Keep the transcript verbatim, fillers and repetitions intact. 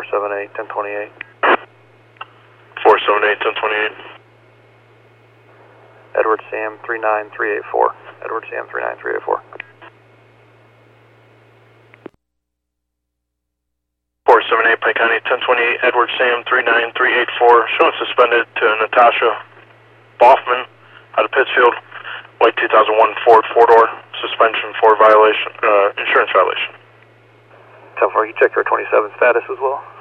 four seven eight, ten twenty-eight. four seven eight, ten twenty-eight. Edward Sam three nine three eight four. Edward Sam three nine three eight four. four seven eight, Pike County, ten twenty-eight, Edward Sam three nine three eight four, showing suspended to Natasha Boffman out of Pittsfield, white two thousand one Ford four-door, suspension for violation, uh, insurance violation. Tell four, you check your twenty-seven status as well?